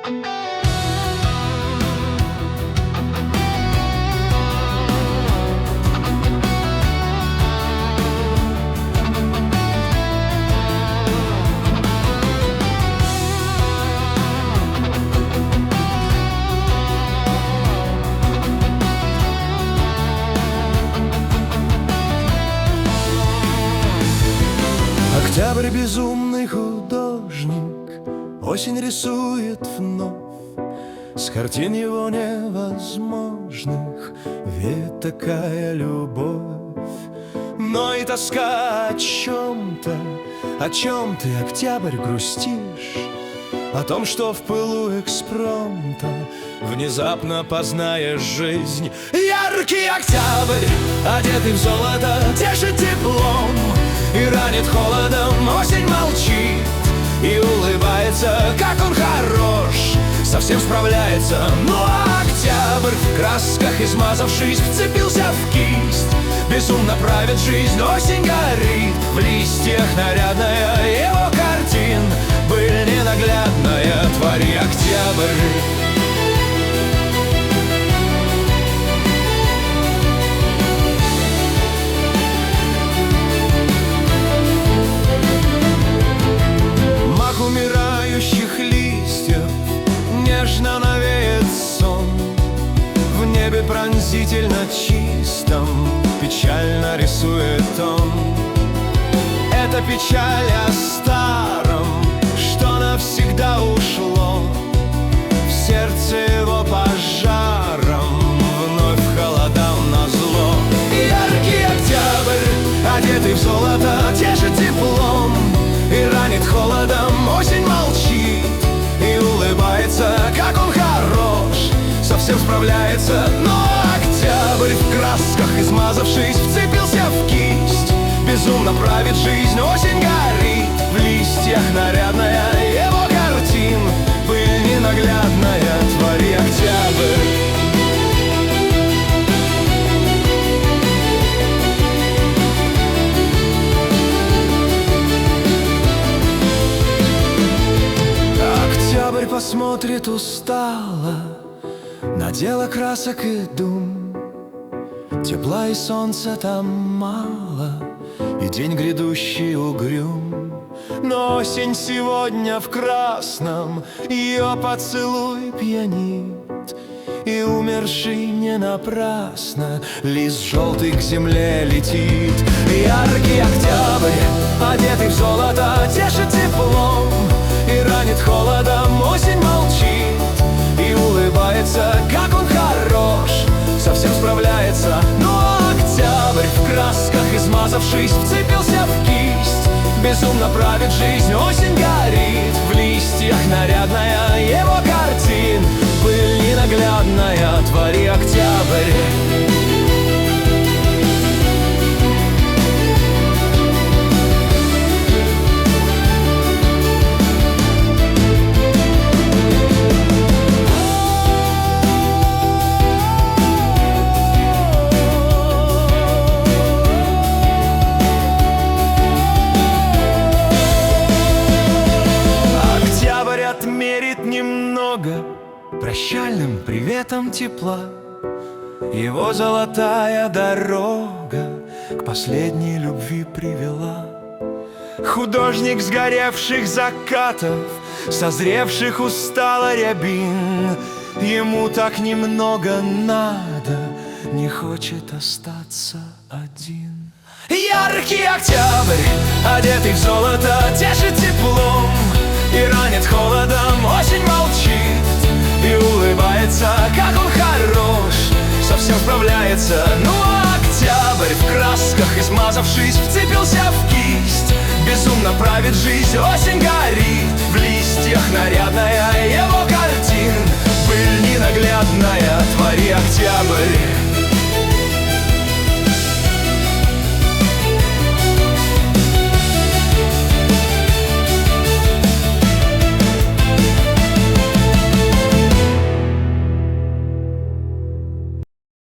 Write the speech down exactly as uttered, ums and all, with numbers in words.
Октябрь — безумный художник, осень рисует вновь с картин его невозможных. Ведь такая любовь, но и тоска о чем-то. О чем ты, октябрь, грустишь? О том, что в пылу экспромта внезапно познаешь жизнь. Яркий октябрь, одетый в золото, тешит теплом и ранит холодом. Осень молчит и улыбается, как он хорош, совсем справляется. Ну а октябрь, в красках измазавшись, вцепился в кисть, безумно правит жизнь. Осень горит, в листьях нарядная его картин, быль ненаглядная, твори октябрь. Умирающих листьев нежно навеет сон, в небе пронзительно чистом печально рисует он. Это печаль о старом, что навсегда ушло, в сердце его пожаром вновь холодам назло. Яркий октябрь, одетый в золото, тешит теплом и ранит холодом. Осень молчит и улыбается, как он хорош, совсем справляется. Но октябрь, в красках измазавшись, вцепился в кисть, безумно правит жизнь. Осень горит, в листьях нарядная его картин, пыль ненаглядная, твори октябрь. Посмотрит устало на дело красок и дум, тепла и солнца там мало, и день грядущий угрюм. Но осень сегодня в красном, ее поцелуй пьянит, и умерший не напрасно лист желтый к земле летит. Яркий октябрь, одетый в золото, тешит теплом и ранит холодом. Осень молчит и улыбается, как он хорош, совсем справляется. Но октябрь, в красках измазавшись, вцепился в кисть, безумно правит жизнь. Осень горит, в листьях нарядная его картин, пыль ненаглядная, твори октябрь. Отмерит немного прощальным приветом тепла, его золотая дорога к последней любви привела. Художник сгоревших закатов, созревших устало рябин, ему так немного надо, не хочет остаться один. Яркий октябрь, одетый в золото, тешит теплом и ранит холодом. Осень молчит и улыбается, как он хорош, совсем справляется. Ну а октябрь, в красках измазавшись, вцепился в кисть, безумно правит жизнь. Осень горит, в листьях нарядная